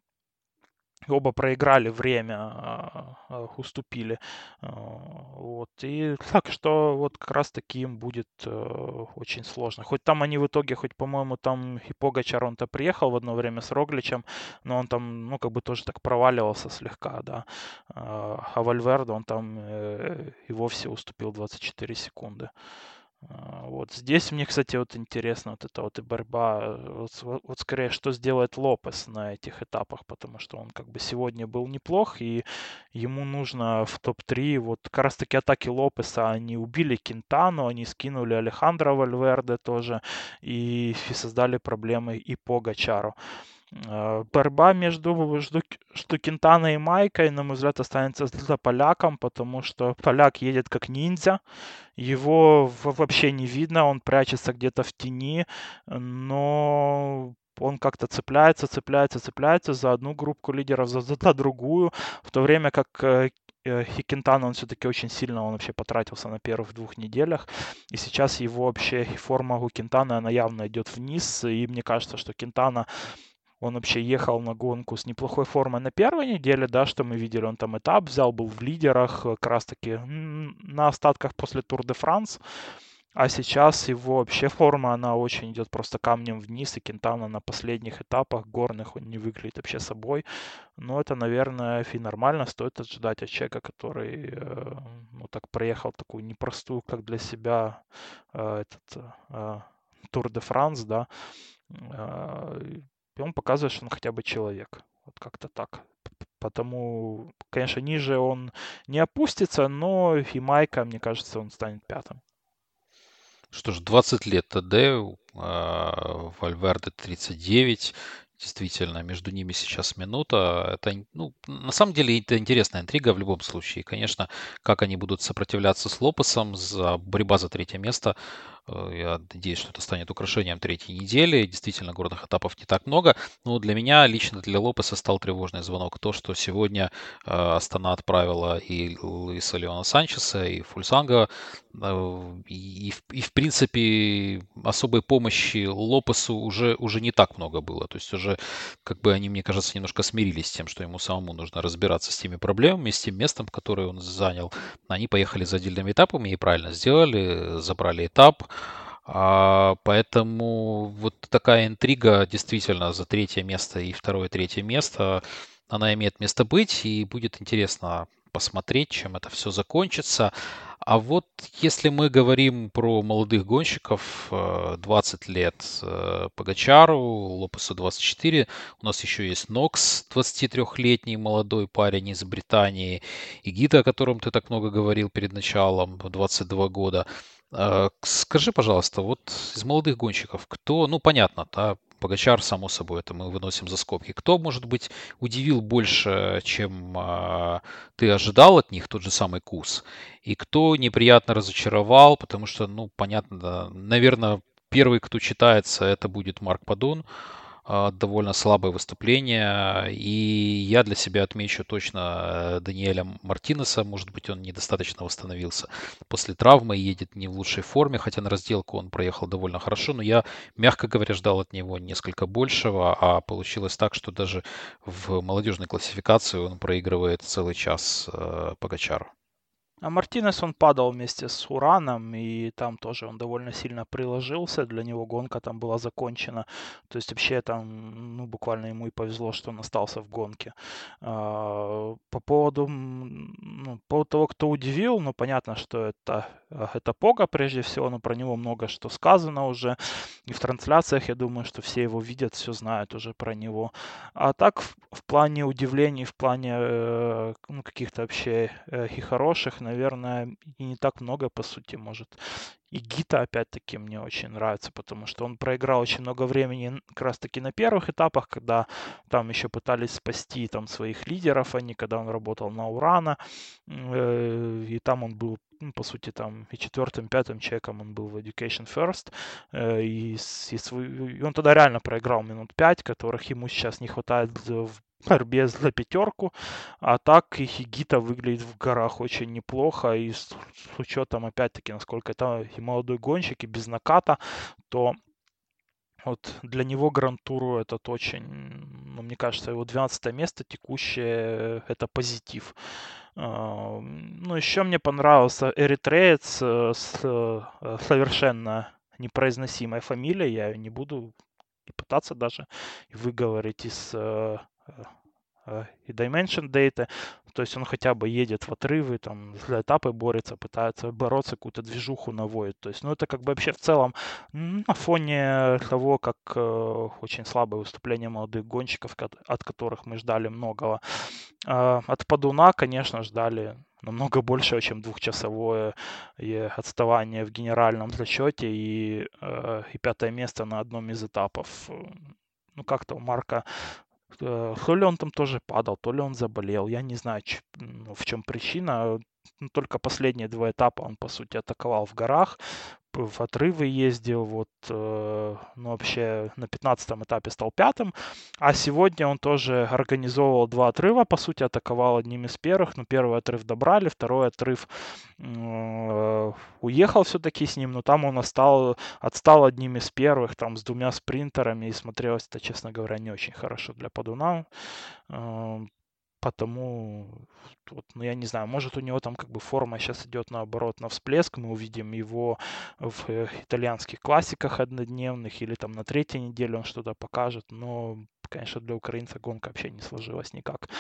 оба проиграли время, а, а, уступили. А, Вот. И так что вот как раз таки им будет э, очень сложно. Хоть там они в итоге, хоть, по-моему, там и Погачар, он-то приехал в одно время с Рогличем, но он там, ну, как бы тоже так проваливался слегка, да. А а Вальверде, он там э, и вовсе уступил двадцать четыре секунды. А, Вот здесь мне, кстати, вот интересно вот эта вот и борьба, э, вот, с- вот- вот скорее, что сделает Лопес на этих этапах, потому что он как бы сегодня был неплох, и ему нужно в топ три, вот как раз таки атаки Лопеса, они убили Кентану, они скинули Алехандро Вальверде тоже, и, и создали проблемы и Погачару. Э, Борьба между, между, между Кентаной и Майкой, на мой взгляд, останется за поляком, потому что поляк едет как ниндзя, его в- вообще не видно, он прячется где-то в тени, но он как-то цепляется, цепляется, цепляется за одну группу лидеров, за, за другую, в то время как э, э, и Кентана, он все-таки очень сильно, он вообще потратился на первых двух неделях, и сейчас его вообще и форма у Кентана, она явно идет вниз, и мне кажется, что Кентана, он вообще ехал на гонку с неплохой формой на первой неделе, да, что мы видели, он там этап взял, был в лидерах, э, как раз таки м, на остатках после Тур де Франс, а сейчас его вообще форма, она очень идет просто камнем вниз, и Кентана на последних этапах горных, он не выглядит вообще собой. Но это, наверное, и нормально, стоит ожидать от человека, который, э, ну, так проехал такую непростую, как для себя, э, этот э, Тур де Франс, да, а, и он показывает, что он хотя бы человек. Вот как-то так. Потому, конечно, ниже он не опустится, но и Майка, мне кажется, он станет пятым. Что ж, двадцать лет ТД, а, Вальверде тридцать девять. Действительно, между ними сейчас минута. Это, ин- ну, на самом деле, это интересная интрига в любом случае. Конечно, как они будут сопротивляться с Лопесом за борьба за третье место. э, Я надеюсь, что это станет украшением третьей недели. Действительно, горных этапов не так много. Но для меня, лично для Лопеса, стал тревожный звонок. То, что сегодня э, Астана отправила и Луиса Леона Санчеса, и Фульсанга. э, И, и в и, в принципе, особой помощи Лопесу уже, уже не так много было. То есть уже как бы они, мне кажется, немножко смирились с тем, что ему самому нужно разбираться с теми проблемами, с тем местом, которое он занял. Они поехали за отдельными этапами и правильно сделали, забрали этап. А, поэтому вот такая интрига действительно за третье место и второе, третье место, она имеет место быть, и будет интересно посмотреть, чем это все закончится. А вот если мы говорим про молодых гонщиков, э, двадцать лет э, Погачару, Лопесу двадцать четыре, у нас еще есть Нокс, двадцатитрёхлетний молодой парень из Британии, и Гита, о котором ты так много говорил перед началом, двадцать два года. Э, Скажи, пожалуйста, вот из молодых гонщиков, кто, ну понятно, да, Погачар, само собой, это мы выносим за скобки. Кто, может быть, удивил больше, чем а, ты ожидал от них, тот же самый Кус? И кто неприятно разочаровал, потому что, ну, понятно, да, наверное, первый, кто читается, это будет Марк Падун. А, Довольно слабое выступление. И я для себя отмечу точно э, Даниэля Мартинеса. Может быть, он недостаточно восстановился после травмы, едет не в лучшей форме, хотя на разделку он проехал довольно хорошо. Но я, мягко говоря, ждал от него несколько большего, а получилось так, что даже в молодежной классификации он проигрывает целый час э, Погачару. А Мартинес, он падал вместе с Ураном, и там тоже он довольно сильно приложился. Для него гонка там была закончена. То есть вообще там, ну, буквально ему и повезло, что он остался в гонке. А, По поводу, м, ну, по поводу того, кто удивил, ну, понятно, что это, э, это Пога прежде всего, но про него много что сказано уже. И в трансляциях, я думаю, что все его видят, все знают уже про него. А так, в, в плане удивлений, в плане э, ну, каких-то вообще э, и хороших, наверное, и не так много, по сути, может. И Гита, опять-таки, мне очень нравится, потому что он проиграл очень много времени н- как раз-таки на первых этапах, когда там еще пытались спасти там своих лидеров, они, когда он работал на Урана, э, и там он был, ну, по сути, там и четвертым, пятым человеком он был в Education First, э, и, с- и свой- и он тогда реально проиграл минут пять, которых ему сейчас не хватает в борьбе за пятерку, а так и Хигита выглядит в горах очень неплохо, и с, с учетом, опять-таки, насколько это и молодой гонщик, и без наката, то вот для него Гран-туру этот очень, ну, мне кажется, его двенадцатое место текущее, это позитив. А, Ну, еще мне понравился эритреец э, с э, совершенно непроизносимой фамилией, я ее не буду и пытаться даже выговорить из э, э, и Dimension Data, то есть он хотя бы едет в отрывы, там, за этапы борется, пытается бороться, какую-то движуху наводит. То есть, ну, это как бы вообще в целом м, на фоне того, как э, очень слабое выступление молодых гонщиков, кот- от которых мы ждали многого. А, от Падуна, конечно, ждали намного больше, чем двухчасовое э, отставание в генеральном зачете и, э, и пятое место на одном из этапов. Ну, как-то у Марка Э, то ли он там тоже падал, то ли он заболел. Я не знаю, ч- ну, в чем причина. Ну, только последние два этапа он, по сути, атаковал в горах, п- в отрывы ездил, вот, э, ну, вообще на пятнадцатом этапе стал пятым, а сегодня он тоже организовывал два отрыва, по сути, атаковал одним из первых, но первый отрыв добрали, второй отрыв э, уехал все-таки с ним, но там он остал, отстал одним из первых, там, с двумя спринтерами, и смотрелось это, честно говоря, не очень хорошо для Падуна. Э, Потому, вот, ну я не знаю, может у него там как бы форма сейчас идет наоборот на всплеск, мы увидим его в э, итальянских классиках однодневных или там на третьей неделе он что-то покажет, но, конечно, для украинца гонка вообще не сложилась никак.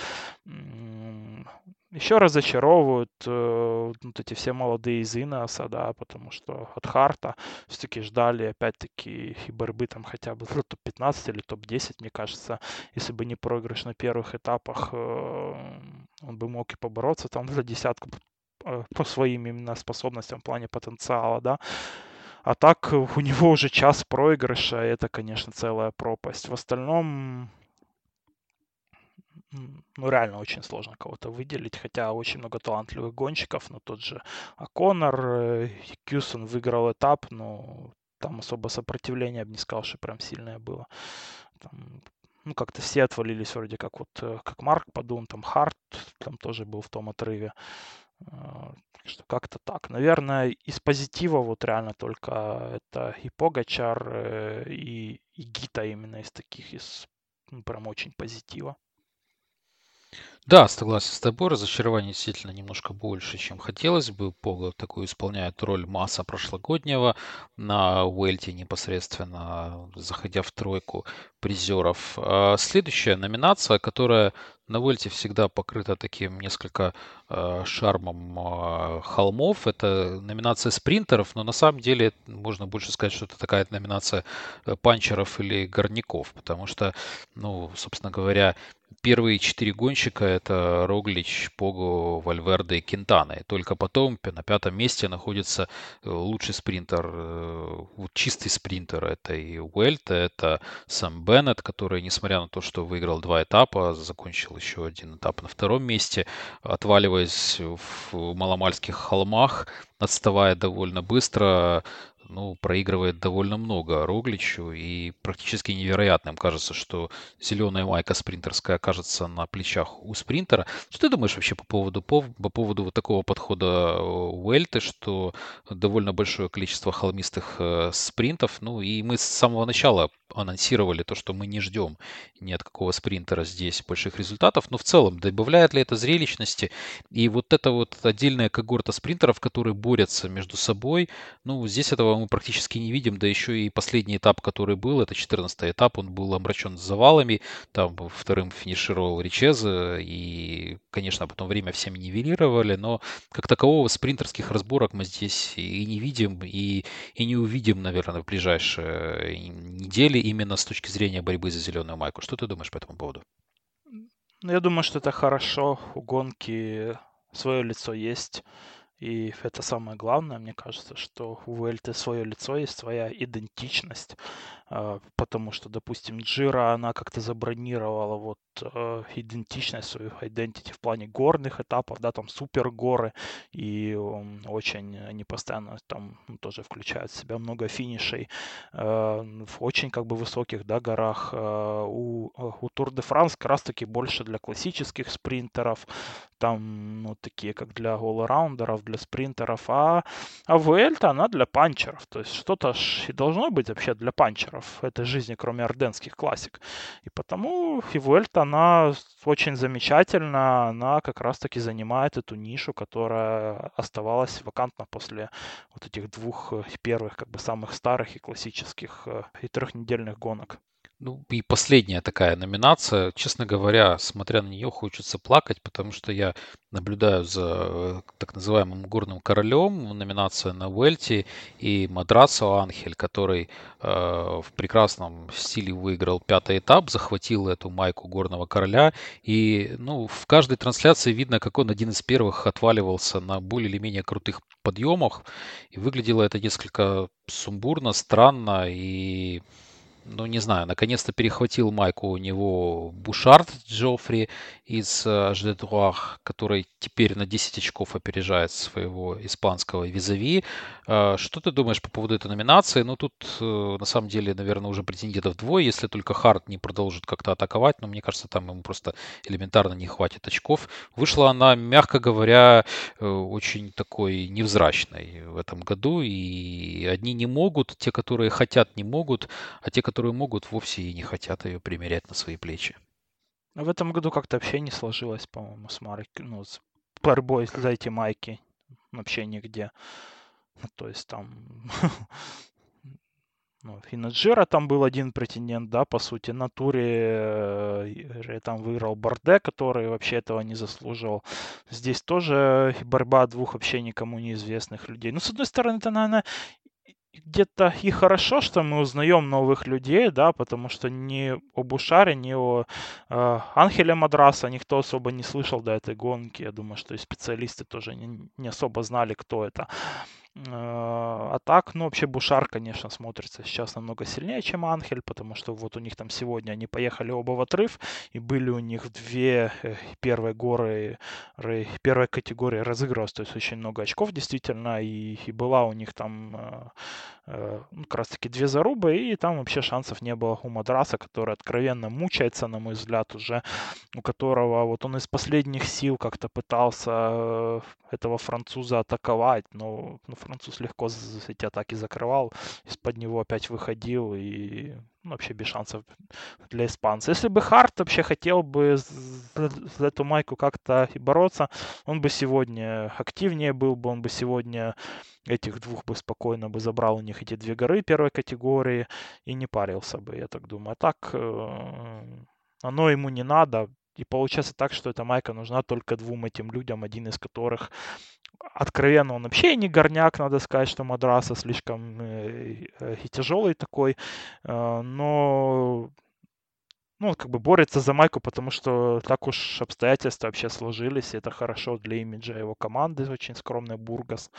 Еще разочаровывают э, вот эти все молодые из Инеоса, да, потому что от Харта все-таки ждали, опять-таки, и борьбы там хотя бы за топ пятнадцать или топ десять, мне кажется, если бы не проигрыш на первых этапах, э, он бы мог и побороться там за десятку э, по своим именно способностям в плане потенциала, да. А так у него уже час проигрыша, и это, конечно, целая пропасть. В остальном, м, ну, реально очень сложно кого-то выделить, хотя очень много талантливых гонщиков, но тот же О'Коннор, э, Кьюсон выиграл этап, но там особо сопротивления, я бы не сказал, что прям сильное было. Там, ну, как-то все отвалились вроде как вот, э, как Марк Падун, там Харт, там тоже был в том отрыве. А, Так что как-то так. Наверное, из позитива вот реально только это и Погачар, э, и, и Гита именно из таких, из ну, прям очень позитива. Да, согласен с тобой. Разочарование действительно немножко больше, чем хотелось бы. Пого такую исполняет роль Масса прошлогоднего на Уэльте непосредственно, заходя в тройку призеров. А следующая номинация, которая на Уэльте всегда покрыта таким несколько э, шармом э, холмов, это номинация спринтеров, но на самом деле можно больше сказать, что это такая номинация э, панчеров или горняков, потому что, ну, собственно говоря, первые четыре гонщика — это Роглич, Пого, Вальверде и Кентана. И только потом пя- на пятом месте находится э, лучший спринтер, э, вот чистый спринтер. Это и Уэльта, это Сэм Беннет, который, несмотря на то, что выиграл два этапа, закончил еще один этап на втором месте, отваливаясь в маломальских холмах, отставая довольно быстро, ну, проигрывает довольно много Рогличу, и практически невероятным кажется, что зеленая майка спринтерская окажется на плечах у спринтера. Что ты думаешь вообще по поводу, по, по поводу вот такого подхода э, Уэльты, что довольно большое количество холмистых э, спринтов, ну и мы с самого начала анонсировали то, что мы не ждем ни от какого спринтера здесь больших результатов, но в целом добавляет ли это зрелищности? И вот эта вот отдельная когорта спринтеров, которые борются между собой, ну, здесь этого мы практически не видим, да еще и последний этап, который был, это четырнадцатый этап, он был омрачен завалами, там вторым финишировал Ричезе, и, конечно, потом время всем нивелировали, но как такового спринтерских разборок мы здесь и не видим, и, и не увидим, наверное, в ближайшие недели именно с точки зрения борьбы за зеленую майку. Что ты думаешь по этому поводу? Ну, я думаю, что это хорошо. У гонки свое лицо есть. И это самое главное, мне кажется, что у Vuelta свое лицо есть, своя идентичность. А, потому что, допустим, Джира, она как-то забронировала вот э, идентичность, свою identity в плане горных этапов, да, там супергоры, и м, очень они постоянно там ну, тоже включают в себя много финишей э, в очень как бы высоких, да, горах. Э, у, у Тур де Франс как раз таки больше для классических спринтеров, там, ну, такие как для all-раундеров, для спринтеров, а а Vuelta, она для панчеров. То есть что-то ж и должно быть вообще для панчеров в этой жизни, кроме орденских классик. И потому и Vuelta, она очень замечательна. Она как раз-таки занимает эту нишу, которая оставалась вакантна после вот этих двух э, первых, как бы самых старых и классических э, и трехнедельных гонок. Ну, и последняя такая номинация. Честно говоря, смотря на нее, хочется плакать, потому что я наблюдаю за э, так называемым горным королем, номинация на Vuelta, и Мадрасо Анхель, который э, в прекрасном стиле выиграл пятый этап, захватил эту майку горного короля. И, ну, в каждой трансляции видно, как он один из первых отваливался на более или менее крутых подъемах. И выглядело это несколько сумбурно, странно и, ну, не знаю, наконец-то перехватил майку у него Бушард Джоффри из э, эйч ди два, который теперь на десять очков опережает своего испанского визави. Э, Что ты думаешь по поводу этой номинации? Ну, тут э, на самом деле, наверное, уже претендентов двое, если только Харт не продолжит как-то атаковать, но мне кажется, там ему просто элементарно не хватит очков. Вышла она, мягко говоря, э, очень такой невзрачной в этом году, и одни не могут, те, которые хотят, не могут, а те, которые могут, вовсе и не хотят ее примерять на свои плечи. А в этом году как-то вообще не сложилось, по-моему, с Марк, ну, с борьбой за эти майки вообще нигде. Ну, то есть там ну, и на Джира там был один претендент, да, по сути. На туре э, там выиграл Барде, который вообще этого не заслуживал. Здесь тоже борьба двух вообще никому неизвестных людей. Ну, с одной стороны, это, наверное, где-то и хорошо, что мы узнаем новых людей, да, потому что ни о Бушаре, ни о э, Анхеле Мадраса никто особо не слышал до этой гонки. Я думаю, что и специалисты тоже не, не особо знали, кто это. А так, ну, вообще Бушар, конечно, смотрится сейчас намного сильнее, чем Анхель, потому что вот у них там сегодня они поехали оба в отрыв, и были у них две э, первые горы, первой категории разыгрывалось, то есть очень много очков действительно, и, и была у них там э, э, ну, как раз таки две зарубы, и там вообще шансов не было у Мадраса, который откровенно мучается, на мой взгляд, уже, у которого вот он из последних сил как-то пытался э, этого француза атаковать, но ну, француз легко эти атаки закрывал, из-под него опять выходил и ну, вообще без шансов для испанца. Если бы Харт вообще хотел бы за, за эту майку как-то и бороться, он бы сегодня активнее был бы, он бы сегодня этих двух бы спокойно бы забрал у них эти две горы первой категории и не парился бы, я так думаю. А так э, оно ему не надо. И получается так, что эта майка нужна только двум этим людям, один из которых откровенно он вообще не горняк, надо сказать, что Мадраса слишком э, э, и тяжелый такой, э, но ну, как бы борется за майку, потому что так уж обстоятельства вообще сложились, и это хорошо для имиджа его команды, очень скромный Бургас.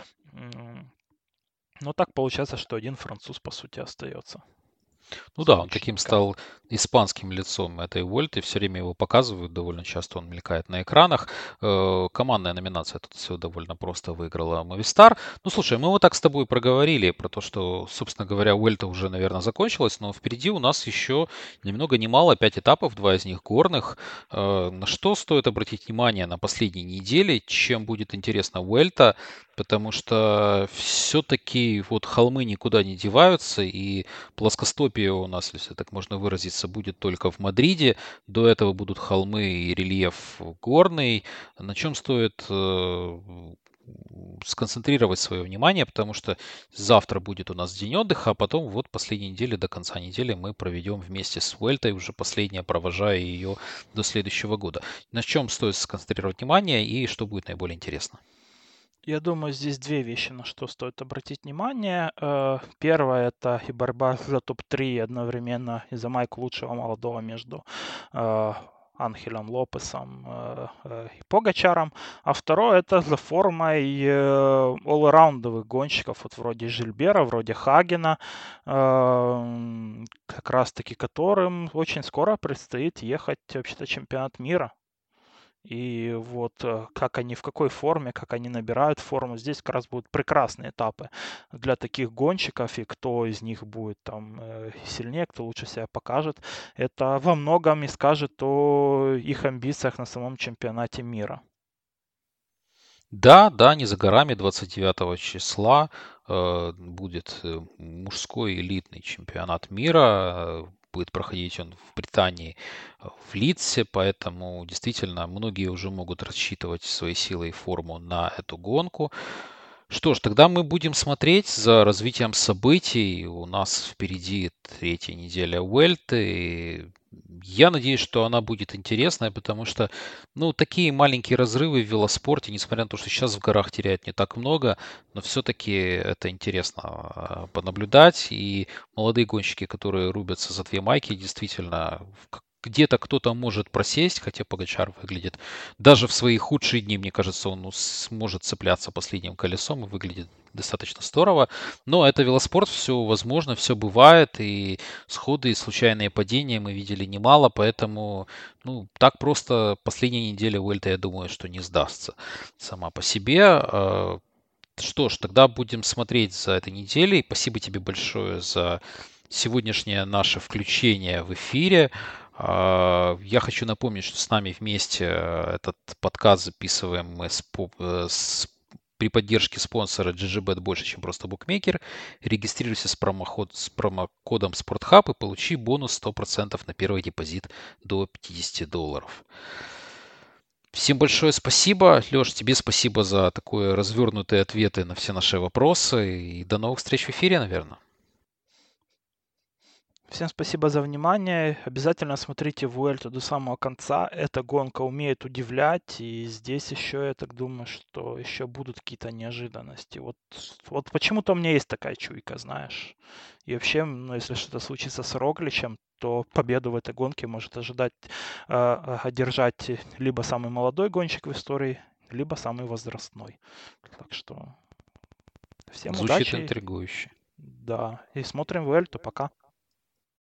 Но так получается, что один француз, по сути, остается Ну с да, он таким личника. стал испанским лицом этой Вольты, все время его показывают, довольно часто он мелькает на экранах. Э, Командная номинация тут все довольно просто выиграла Movistar. Ну слушай, мы вот так с тобой проговорили про то, что, собственно говоря, Вольта уже, наверное, закончилась, но впереди у нас еще ни много ни мало пять этапов, два из них горных. Э, На что стоит обратить внимание на последней неделе, чем будет интересна Вольта, потому что все-таки вот холмы никуда не деваются, и плоскостопие у нас, если так можно выразиться, будет только в Мадриде. До этого будут холмы и рельеф горный. На чем стоит э, сконцентрировать свое внимание, потому что завтра будет у нас день отдыха, а потом вот последней недели до конца недели мы проведем вместе с Vuelta, уже последняя, провожая ее до следующего года. На чем стоит сконцентрировать внимание и что будет наиболее интересно? Я думаю, здесь две вещи, на что стоит обратить внимание. Э, Первое– это и борьба за топ три одновременно и за майку лучшего молодого между э, Анхелем Лопесом э, э, и Погачаром. А второе– это за формой э, all-раундовых гонщиков, вот вроде Жильбера, вроде Хагена, э, как раз-таки которым очень скоро предстоит ехать вообще-то чемпионат мира. И вот э, как они, в какой форме, как они набирают форму, здесь как раз будут прекрасные этапы для таких гонщиков, и кто из них будет там э, сильнее, кто лучше себя покажет. Это во многом и скажет о их амбициях на самом чемпионате мира. Да, да, не за горами двадцать девятого числа э, будет э, мужской элитный чемпионат мира. э, Будет проходить он в Британии, э, в Лидсе, поэтому действительно многие уже могут рассчитывать свои силы и форму на эту гонку. Что ж, тогда мы будем смотреть за развитием событий. У нас впереди третья неделя Уэльты. Я надеюсь, что она будет интересная, потому что, ну, такие маленькие разрывы в велоспорте, несмотря на то, что сейчас в горах теряют не так много, но все-таки это интересно а, понаблюдать. И молодые гонщики, которые рубятся за две майки, действительно, в- где-то кто-то может просесть, хотя Погачар выглядит даже в свои худшие дни, мне кажется, он ну, сможет цепляться последним колесом и выглядит достаточно здорово. Но это велоспорт, все возможно, все бывает, и сходы, и случайные падения мы видели немало, поэтому ну, так просто последняя неделя Уэльта, я думаю, что не сдастся сама по себе. А, Что ж, тогда будем смотреть за этой неделей. Спасибо тебе большое за сегодняшнее наше включение в эфире. А, Я хочу напомнить, что с нами вместе э, этот подкаст записываем мы с, по- э, с- при поддержке спонсора джи джи бет больше, чем просто букмекер. Регистрируйся с, промоход, с промокодом SportHub и получи бонус сто процентов на первый депозит до пятьдесят долларов. Всем большое спасибо. Леш, тебе спасибо за такое развернутые ответы на все наши вопросы. И до новых встреч в эфире, наверное. Всем спасибо за внимание. Обязательно смотрите Vuelta до самого конца. Эта гонка умеет удивлять, и здесь еще, я так думаю, что еще будут какие-то неожиданности. Вот, вот почему-то у меня есть такая чуйка, знаешь. И вообще, ну, если что-то случится с Рогличем, то победу в этой гонке может ожидать, э, одержать либо самый молодой гонщик в истории, либо самый возрастной. Так что Всем Звучит удачи. интригующе. Да, и смотрим Vuelta. Пока.